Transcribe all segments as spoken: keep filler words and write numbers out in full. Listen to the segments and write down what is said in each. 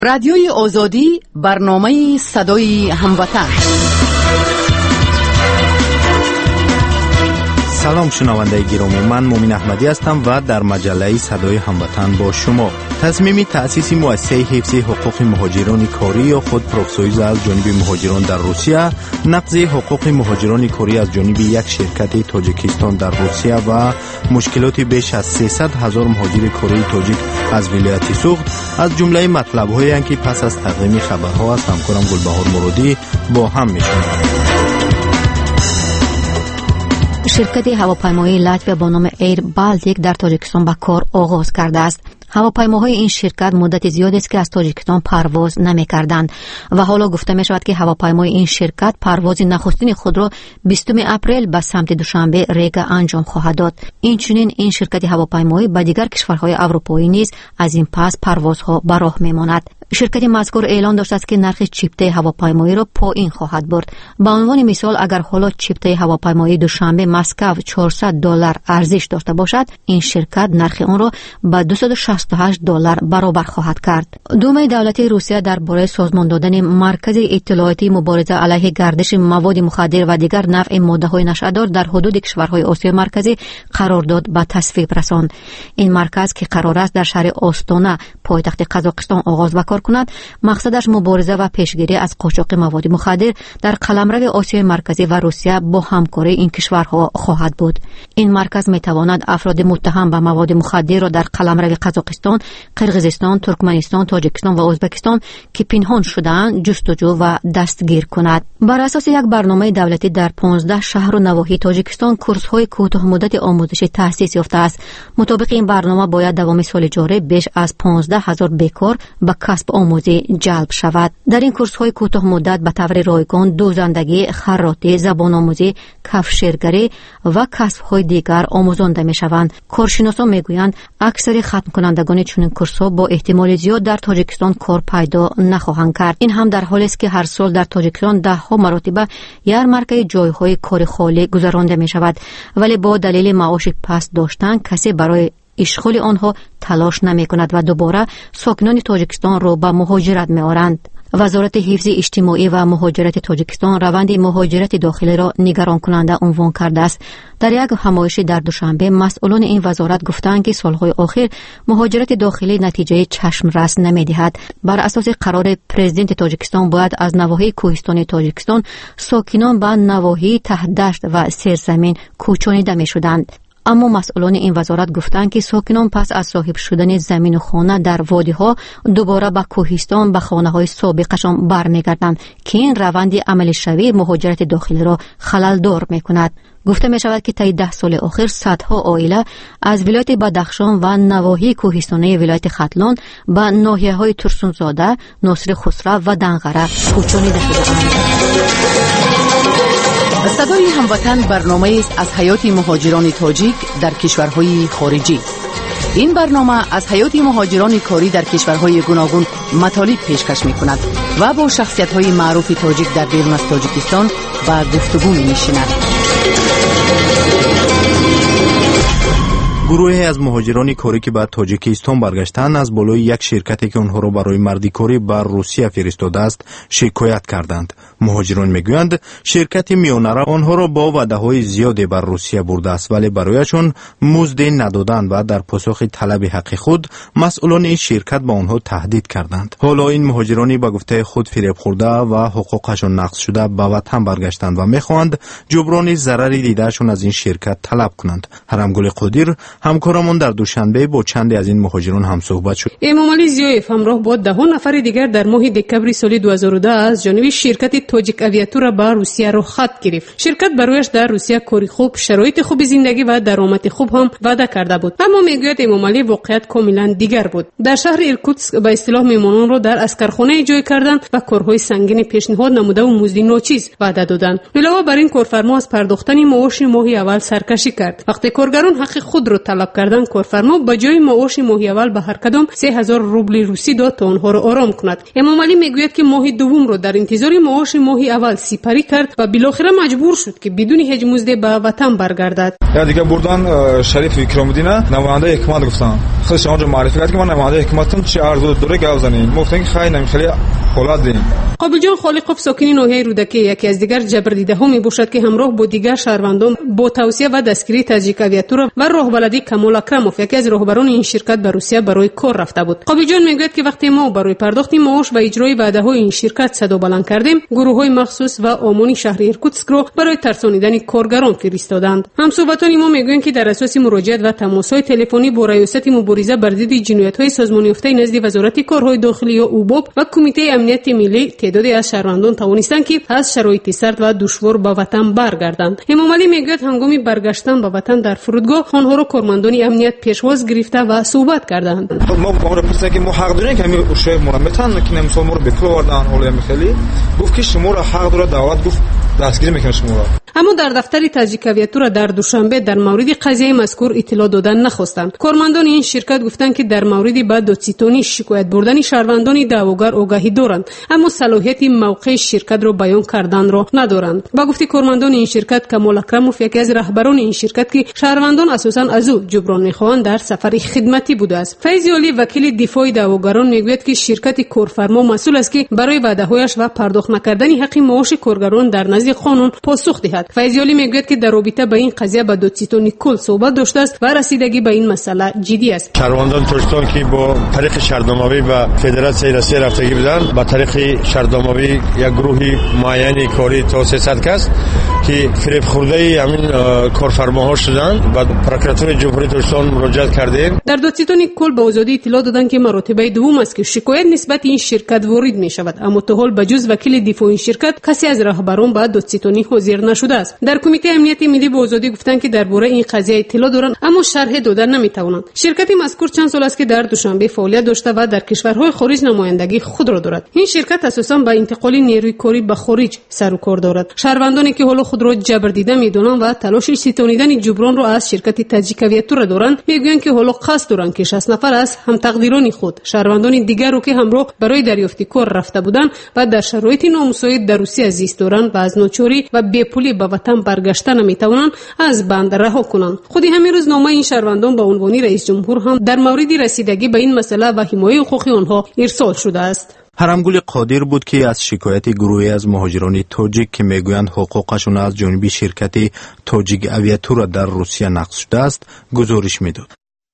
رادیوی آزادی، برنامه صدای هموطن. سلام شنونده گرامی، من مومن احمدی هستم و در مجله صدای هموطن با شما. تصمیم تأسیس مؤسسه حفظ حقوق مهاجران کاری یا خود پروفسویز از جانب مهاجران در روسیه، نقض حقوق مهاجران کاری از جانب یک شرکت تاجیکستان در روسیه و مشکلات بیش از سیصد هزار مهاجر کاری تاجیک از ولایت سوخت از جمله مطلب‌هایی هستند که پس از تقدیم خبرها از همکارم گلبهار مرادی با هم می‌شنویم. شرکت هواپیمایی لاتویا با نام ایر بالتیک در تاجیکستان به کار آغاز کرده است. هواپیماهای این شرکت مدت زیادی است که از تاجیکستان پرواز نمی‌کردند و حالا گفته می‌شود که هواپیمای این شرکت پرواز نخستین خود را بیستم اپریل به سمت دوشنبه ریگا انجام خواهد داد. اینچنین این شرکت هواپیمایی به دیگر کشورهای اروپایی نیز از این پس پروازها به راه می‌ماند. شرکت مذکور اعلان داشته است که نرخ چیپته هواپیمایی را پایین خواهد برد. به عنوان مثال اگر حالا چیپته هواپیمایی دوشنبه مسکو چهارصد دلار ارزش داشته باشد، این شرکت نرخ آن را به دویست و شصت و هشت دلار برابر خواهد کرد. دومه دولتی روسیه درباره سازمان دادن مرکز اطلاعاتی مبارزه علیه گردش مواد مخدر و دیگر نوع ماده‌های نشه‌دار در حدود کشورهای آسیای مرکزی قرارداد به تصویب رساند. این مرکز که قرار است در شهر آستانا پایتخت قزاقستان آغاز به کار کند، مقصدش مبارزه و پیشگیری از قاچاق مواد مخدر در قلمرو آسیای مرکزی و روسیه با همکاری این کشورها خواهد بود. این مرکز میتواند افراد متهم به مواد مخدر را در قلمرو قزاقستان، قرقیزستان، ترکمنستان، تاجیکستان و ازبکستان که پنهان شده‌اند جستجو و دستگیر کند. بر اساس یک برنامه دولتی در پانزده شهر و نواحی تاجیکستان کورس‌های کوتاه مدت آموزشی تأسیس یافته است. مطابق این برنامه باید دوام سال جاری بیش از پانزده هزار بیکار به کسب آموزی جلب شود. در این کورس‌های کوتاه مدت به طور رایگان دوزندگی، خراطی، زبان آموزی، کفشگری و کسب‌های دیگر آموزانده می‌شوند. کارشناسان می‌گویند اکثر ختم کنندگان چنین کورس‌ها با احتمال زیاد در تاجیکستان کار پیدا نخواهند کرد. این هم در حالی است که هر سال در تاجیکستان ده ها مرتبه یارمارک جای‌های کار خالی گذرانده می‌شود، ولی با دلیل معاش پست داشتن کسی برای اشغال آنها تلاش نمی کند و دوباره ساکنان تاجیکستان را به مهاجرت می آورند. وزارت حفظ اجتماعی و مهاجرت تاجیکستان روند مهاجرت داخلی را نگران کننده عنوان کرده است. در یک همایش در دوشنبه مسئولان این وزارت گفتند که سالهای اخیر مهاجرت داخلی نتیجه چشم رس نمی دهد. بر اساس قرار پرزیدنت تاجیکستان باید از نواحی کوهستانی تاجیکستان ساکنان به نواحی ته‌دشت و سرزمین کوچانیده می شدند. اما مسئولان این وزارت گفتند که ساکنان پس از صاحب شدن زمین و خانه در وادی‌ها دوباره به کوهستان به خانه‌های سابقشان برمیگردند که این روند عملی شوی مهاجرت داخلی را خلل‌دار می‌کند. گفته می شود که طی ده سال اخیر صدها عائله از ولایت بدخشان و نواحی کوهستانی ولایت ختلان به ناحیه‌های ترسونزاده، ناصر خسرو و دنغره کوچانیده شده‌اند. صدای هموطن برنامه است از حیات مهاجران تاجیک در کشورهای خارجی. این برنامه از حیات مهاجران کاری در کشورهای گوناگون مطالب پیشکش می کند و با شخصیت‌های معروف تاجیک در بیرون از تاجیکستان به گفتگو می نشیند. گروهی از مهاجران کاری که به تاجیکستان برگشتند از بالای یک شرکتی که آنها را برای مردی کاری بر روسیه فرستاده است شکایت کردند. مهاجران میگویند شرکت میانره آنها را با وعده‌های زیادی بر روسیه برده است، ولی برایشان مزد ندادند و در پاسخ طلب حق خود مسئولان این شرکت به آنها تهدید کردند. حالا این مهاجرانی به گفته خود فریب خورده و حقوقشان نقض شده به وطن برگشتند و میخواهند جبران ضرری دیدهشان از این شرکت طلب کنند. حرمگل قادر همکارمون در دوشنبه با چندی از این مهاجران هم صحبت شد. امامعلی زیایف همراه با ده نفر دیگر در ماه دکمبر سال دو هزار و ده از جانب شرکت تاجیک آویاتور به روسیه رو خط گرفت. شرکت برایش در روسیه کاری خوب، شرایط خوب زندگی و درآمد خوب هم وعده کرده بود. اما میگوید امامعلی واقعیت کاملا دیگر بود. در شهر ایرکوتسک به اصطلاح میمانان را در اسکرخانه جای کردند و کارهای سنگین پیشنهاد نموده و مزد ناچیز وعده دادند. علاوه بر این کارفرما از پرداختن معاش ماهی اول سرکشی کرد. وقتی کارگران حق خود را طلب کردن کارفرما به جای معاش ماهی اول به هر کدام سه هزار روبل روسی داد تا آنها را آرام کند. امام علی میگوید که ماه دوم را در انتظار معاش ماهی اول سپری کرد و بالاخره مجبور شد که بدون هیچ مزد به وطن برگردد. یا دیگه بردن شریف اکرام‌الدین نماینده حکومت گفتن خودش اونجا معرفی کرد که من نماینده حکومتم چه عرض دوره گاوزنین گفتن که خیلی نمیخلی حالت دین. قابل جان خالقوف ساکنین ناحیه رودکی یکی از دیگر جبردیده ها می باشد که همراه با دیگر شهروندان با توصیه و دستگیری تاجیک آویاتور و راهبلدی کمال اکرموف یکی از راهبران این شرکت به روسیه برای کار رفته بود. قابل جان میگوید که وقتی ما برای پرداخت معاش و اجرای وعده های این شرکت صدا بلند کردیم، گروه های مخصوص و امنیتی شهر ایرکوتسک رو برای ترسانیدن کارگران فرستادند. همصحبتان ما میگویند که در اساس مراجعات و تماس های تلفنی با ریاست مبارزه بر ضد جنایت های سازمان یافته نزد وزارت کارهای داخلی یا اوباب و کمیته امنیت ملی تعدادی از شهروندان توانستند که از شرایط سرد و دشوار به وطن برگردند. امام علی میگوید هنگام برگشتن به وطن در فرودگاه آنها را کارمندان امنیت پیشواز گرفته و صحبت کردند. ما ما را پرسیدن که ما حق داریم که همین اوشای ما میتونن که نمیسون ما رو به پول آوردن حالا میخلی گفت که شما را حق داره دعوت گفت دستگیر میکنه شما را. اما در دفتر تاجیک آویاتور در دوشنبه در مورد قضیه مذکور اطلاع دادن نخواستند. کارمندان این شرکت گفتند که در مورد بعد دادستانی شکایت بردن شهروندان دعواگر آگاهی دارند، اما صلاحیت موقع شرکت را بیان کردن را ندارند. با گفته کارمندان این شرکت کمال اکرموف یکی از رهبران این شرکت که شهروندان اساساً از او جبران میخواهند در سفر خدمتی بوده است. فیض علی وکیل دفاع دعواگران میگوید که شرکت کارفرما مسئول است که برای وعده‌هایش و پرداخت نکردن حق معاش کارگران در نزد قانون پاسخ دهد. فیض علی میگوید که در رابطه با این قضیه با دادستانی کل صحبت داشته است و رسیدگی به این مسئله جدی است. شهروندان ترکستان که با طریق شهرداماوی و فدراسیون روسیه رفتگی بودند با طریق شهرداماوی یک گروهی معینی کاری تا سیصد کس که فریب خورده همین کارفرماها شدند و پروکراتور جمهوری ترکستان مراجعه کردیم. در دادستانی کل به آزادی اطلاع دادند که مراتبه دوم است که شکایت نسبت این شرکت وارد می شود، اما تا حال بجز وکیل دفاع این شرکت کسی از رهبران به دادستانی حاضر نشده است. در کمیته امنیت ملی به آزادی گفتند که درباره این قضیه اطلاع دارند اما شرح دادن نمی توانند. شرکت مذکور چند سال است که در دوشنبه فعالیت داشته و در کشورهای خارج نمایندگی خود را دارد. این شرکت اساساً به انتقال نیروی کاری به خارج سر و کار دارد. شهروندانی که حالا خود را جبر دیده میدونند و تلاش ستانیدن جبران را از شرکت تاجیک آویاتور دارند، میگویند که حالا قصد دارند که شصت نفر از هم تقدیران خود شهروندان دیگر رو که همراه برای دریافت کار رفته بودند و در شرایط نامساعد در روسیه زیست دارند و از ناچاری و بی پولی به وطن برگشتن نمیتوانند از بند رها کنند. خودی همین روز نامه این شهروندان به عنوان رئیس جمهور هم در مورد رسیدگی به این مسئله و حمایت حقوق آنها ارسال شده است. حرمگل قادر بود که از شکایت گروهی از مهاجران تاجیک که میگویند حقوقشون از جانب شرکت تاجیک آویاتور در روسیه نقض شده است گزارش میداد.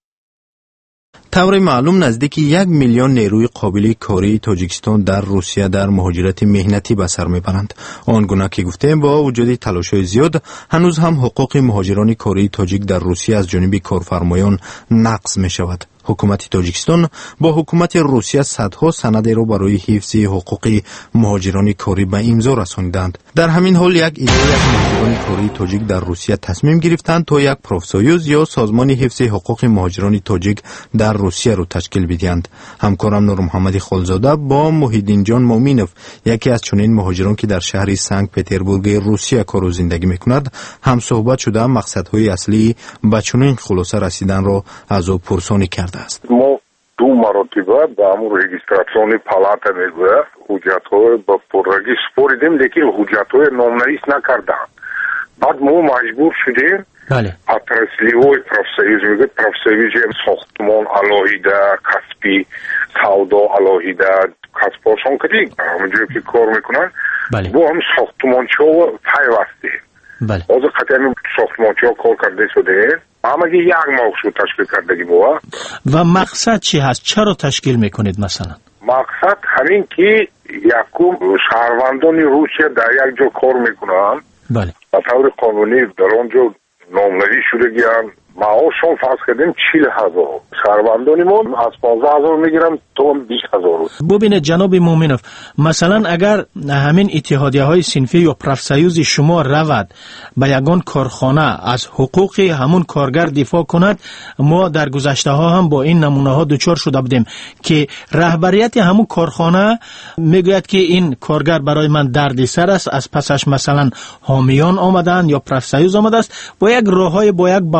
طور معلوم نزدیک یک میلیون نیروی قابل کاری تاجیکستان در روسیه در مهاجرت مهنتی به سر میبرند. آنگونه که گفتیم با وجود تلاش‌های زیاد هنوز هم حقوق مهاجران کاری تاجیک در روسیه از جانب کارفرمایان نقض می شود. حکومت تاجیکستان با حکومت روسیه صدها سند را برای حفظ حقوق مهاجران کاری به امضا رساندند. در همین حال یک اداره از مهاجران کاری تاجیک در روسیه تصمیم گرفتند تا یک پروفسویوز یا سازمان حفظ حقوق مهاجران تاجیک در روسیه را تشکیل بدهند. همکارم نور محمد خالزاده با محیدین جان مومینوف یکی از چنین مهاجران که در شهر سنت پترزبورگ روسیه کار و زندگی میکند هم صحبت شده مقصدهای اصلی به چنین خلاصه رسیدن را از او پرسانی کرد. ما دو مرتبه به همون رجیستراسیون پالاتا میگوید حجت‌های با پررگی سپردیم لیکن حجت‌های نامنویس نکردند. بعد ما مجبور شدیم بله اترسلیوی پروفسویز میگوید پروفسویز ساختمان علاهیده کسبی سودا علاهیده کسباشون که دیگه همونجوری که کار میکنن بله با هم ساختمانچی ها پیوسته بله از قطعی ساختمانچی ها کار کرده شده همه یک موضوع تشکیل کردگی بود. و مقصد چی هست؟ چرا تشکیل میکنید مثلا؟ مقصد همین که یکم شهروندان روسیه در یک جا کار میکنن بله به طور قانونی در آنجا نامزدی شده گیرن معاششون فرض کردیم چهل هزار شهروندانی ما از پانزده هزار میگیرن تا بیست هزار. ببینید جناب مومنوف مثلا اگر همین اتحادیه های صنفی یا پروفسویوز شما رود به یگان کارخانه از حقوق همون کارگر دفاع کند، ما در گذشته ها هم با این نمونه ها دوچار شده بودیم که رهبریت همون کارخانه میگوید که این کارگر برای من دردسر است، از پسش مثلا حامیان آمدن یا پروفسویوز آمده است، با یک راههای با یک بهانه‌های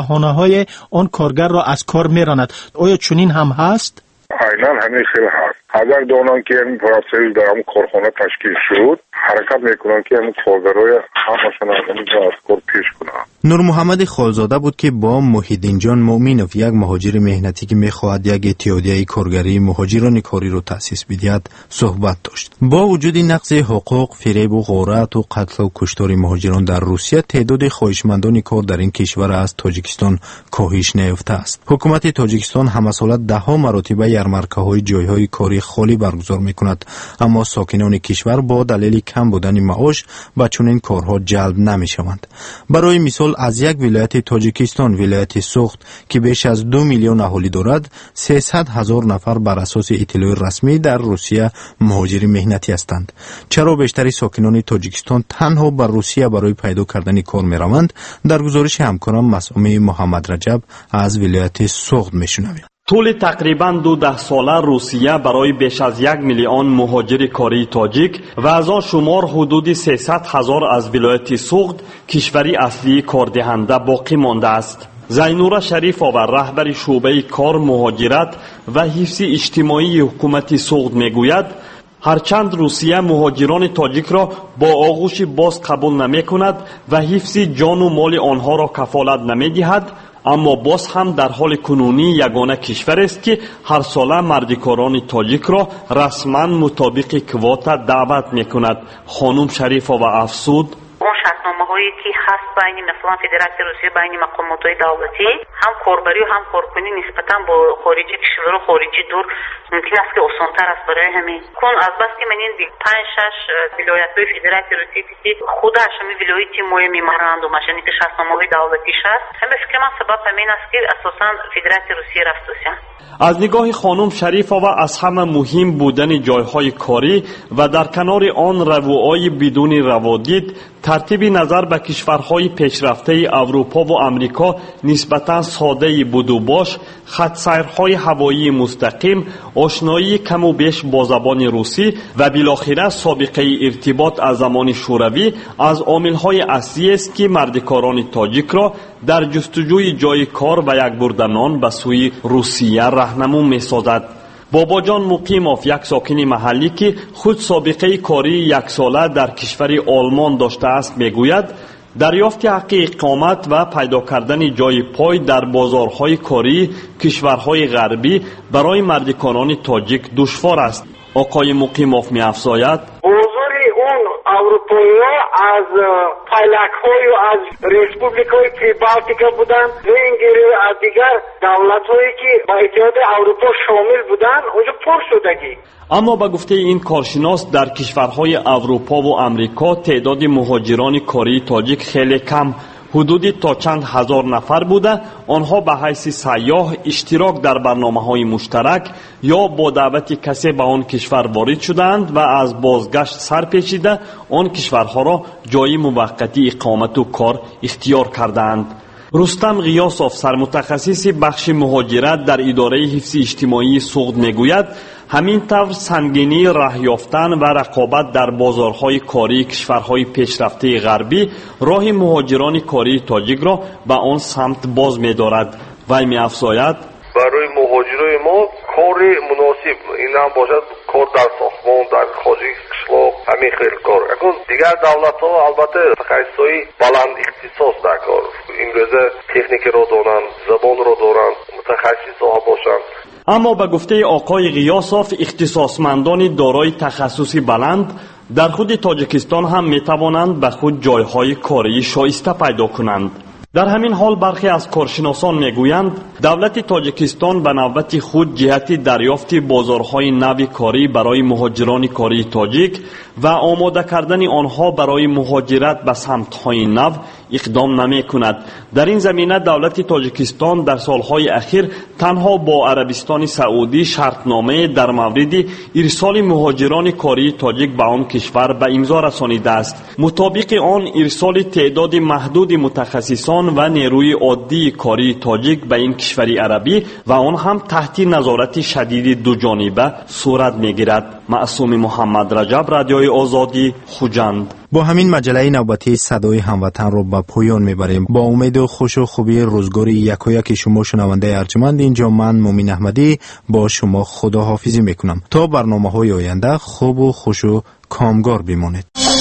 های آن کارگر را از کار میراند. آیا چنین هم هست؟ عیناً همین خیلی هست. اگر دانن که این پرافسیل در همون کارخانه تشکیل شد، حرکت میکنن که همون کارگرای همشون از کار پیش کنن. نور محمد خالزاده بود که با محیدین جان مومینوف، یک مهاجر مهنتی که میخواهد یک اتحادیه کارگری مهاجران کاری رو تأسیس بدهد صحبت داشت. با وجود نقض حقوق، فریب و غارت و قتل و کشتار مهاجران در روسیه، تعداد خواهشمندان کار در این کشور از تاجیکستان کاهش نیافته است. حکومت تاجیکستان همه سال ده ها مراتب یارمارکه‌های جایهای کاری خالی برگزار میکند، اما ساکنان کشور با دلیل کم بودن معاش به چنین کارها جلب نمیشوند. برای مثال از یک ولایت تاجیکستان، ولایت سوخت که بیش از دو میلیون اهالی دارد، سیصد هزار نفر بر اساس اطلاع رسمی در روسیه مهاجر مهنتی هستند. چرا بیشتر ساکنان تاجیکستان تنها بر روسیه برای پیدا کردن کار میروند؟ در گزارش همکارم مسئوم محمد رجب از ولایت سوخت میشنویم. طول تقریباً دو ده ساله روسیه برای بیش از یک میلیون مهاجر کاری تاجیک و از آن شمار حدود سیصد هزار از ولایت سوخت کشوری اصلی کاردهنده باقی مانده است. زینورا شریفова رهبر شعبه کار، مهاجرت و حفظ اجتماعی حکومت سوخت میگوید هرچند روسیه مهاجران تاجیک را با آغوش باز قبول نمی کند و حفظ جان و مال آنها را کفالت نمی دهد، اما باز هم در حال کنونی یگانه کشور است که هر ساله مردکاران تاجیک را رسما مطابق کوتا دعوت می کند. خانم شریفova افسود هایی که هست بین مثلا فدراسیون روسیه بین مقامات دولتی هم کاربری و هم کارکنی نسبتا با خارجی کشور و خارجی دور ممکن است که آسان‌تر است برای همین کن از بس که من این پنج شش ولایت‌های فدراسیون روسیه که خودش همین ولایتی مهم ممورندوم ماشینی که شناسنامه دولتیش است، همین فکر من سبب همین است که اساساً فدراسیون روسیه رفتوسیان. از نگاه خانم شریفova از همه مهم بودن جایهای کاری و در کنار آن روایی بدون روادید ترتیب نظر به کشورهای پیشرفته اروپا و امریکا نسبتاً ساده بود و باش، خط سیرهای هوایی مستقیم، آشنایی کم و بیش با زبان روسی و بالاخره سابقه ارتباط از زمان شوروی از عاملهای اصلی است که مردکاران تاجیک را در جستجوی جای کار و یک بردنان به سوی روسیه راهنمون می‌سازد. بابا جان مقیموف، یک ساکن محلی که خود سابقه کاری یک ساله در کشور آلمان داشته است، میگوید دریافت حق اقامت و پیدا کردن جای پای در بازارهای کاری کشورهای غربی برای مردکاران تاجیک دشوار است. آقای مقیموف می‌افزاید اروپایی‌ها از پایلک‌های و از ریسپوبلیک‌های پریبالتیکا بودن و اینگیری از دیگر دولت‌هایی که با اتحاد اروپا شامل بودن اونجا پر شدگی. اما به گفته این کارشناس در کشورهای اروپا و امریکا تعداد مهاجران کاری تاجیک خیلی کم، حدودی تا چند هزار نفر بوده. آنها به حیث سیاح اشتراک در برنامه‌های مشترک یا با دعوت کسی به آن کشور وارد شدند و از بازگشت سر پیچیده آن کشورها را جای موقتی اقامت و کار اختیار کردند. رستم غیاسوف، سرمتخصص بخش مهاجرت در اداره حفظ اجتماعی سوخت میگوید همین طور سنگینی راه یافتن و رقابت در بازارهای کاری کشورهای پیشرفته غربی راه مهاجران کاری تاجیک را به آن سمت باز می‌دارد. وی می‌افزاید برای مهاجرای ما کار مناسب این هم باشد کار در ساختمان، در خارجی قشلاق، همین خیلی کار. اگر دیگر دولت‌ها البته تخصصی بلند اختصاص در کار، انگلیسی تکنیک را دارند، زبان را دارند، متخصص ها باشند. اما به گفته آقای غیاسوف اختصاصمندان دارای تخصصی بلند در خود تاجیکستان هم میتوانند به خود جایهای کاری شایسته پیدا کنند. در همین حال برخی از کارشناسان میگویند دولت تاجیکستان به نوبت خود جهت دریافت بازارهای نو کاری برای مهاجران کاری تاجیک و آماده کردن آنها برای مهاجرت به سمت‌های نو اقدام نمی کند. در این زمینه دولت تاجیکستان در سالهای اخیر تنها با عربستان سعودی شرطنامه در مورد ارسال مهاجران کاری تاجیک به آن کشور به امضا رسانیده است. مطابق آن ارسال تعداد محدود متخصصان و نیروی عادی کاری تاجیک به این کشور عربی و آن هم تحت نظارت شدید دو جانبه صورت میگیرد. معصوم محمد رجب، رادیوی آزادی، خوجند. با همین مجله نوبتی صدای هموطن رو به پایان میبریم. با امید و خوش و خوبی روزگار یک و یک شما شنونده ارجمند، اینجا من مومین احمدی با شما خداحافظی میکنم. تا برنامه های آینده خوب و خوش و کامگار بمانید.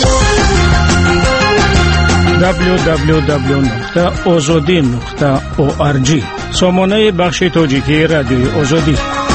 دبلیو دبلیو دبلیو نقطه آزادی نقطه او آر جی سامانه بخش تاجیکی رادیوی آزادی.